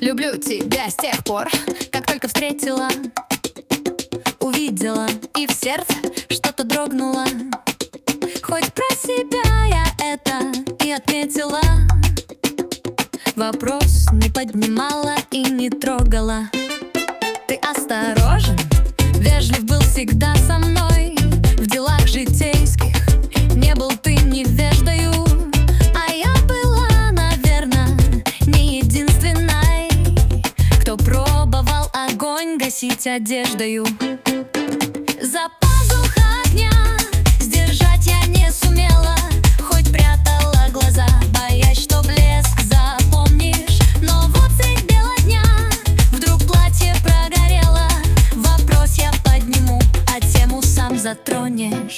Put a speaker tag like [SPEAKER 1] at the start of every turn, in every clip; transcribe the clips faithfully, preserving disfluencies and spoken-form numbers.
[SPEAKER 1] Люблю тебя с тех пор, как только встретила, увидела, и в сердце что-то дрогнуло. Хоть про себя я это и отметила, вопрос не поднимала и не трогала. Ты осторожен, вежлив был всегда со мной, в делах житейских не был ты невеждою. А я была, наверно, не единственной, кто пробовал огонь гасить одеждою. За пазухой огня сдержать я не сумела, хоть прятала глаза, боясь, что блеск запомнишь. Но вот средь бела дня вдруг платье прогорело. Вопрос я подниму, а тему сам затронешь.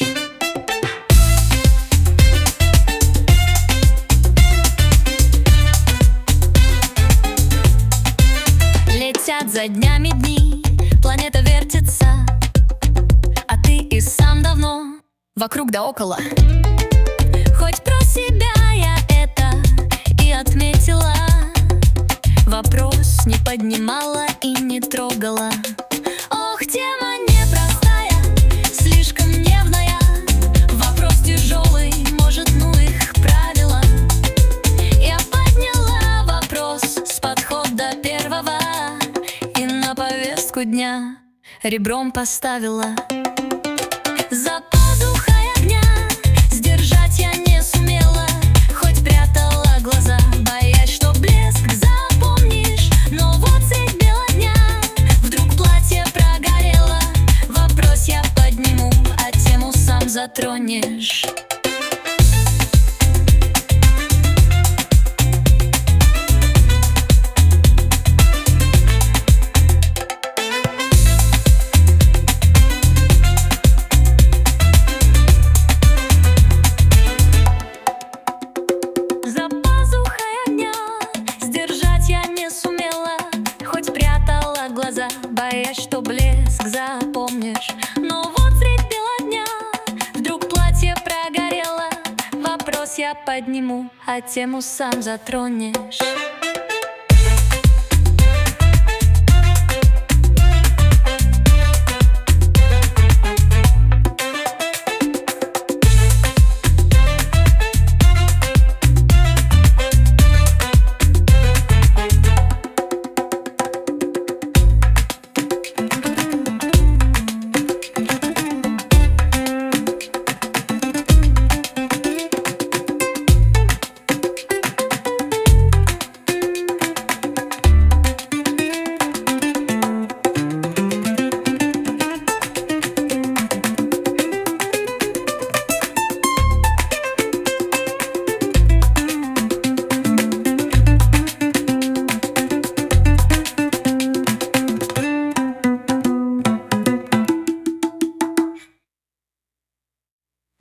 [SPEAKER 1] Летят за днями дни, планета вертится, а ты и сам давно вокруг да около. Хоть про себя я это и отметила, вопрос не поднимала и не трогала. Ох, тема непростая, слишком нервная, вопрос тяжелый, может, ну их правила. Я подняла вопрос с подхода первого и на повестку дня ребром поставила. За пазухой огня сдержать я не сумела, хоть прятала глаза, боясь, что блеск запомнишь. Но вот средь бела дня вдруг платье прогорело. Вопрос я подниму, а тему сам затронешь. Глаза, боясь, что блеск запомнишь. Но вот средь бела дня вдруг платье прогорело. Вопрос я подниму, а тему сам затронешь.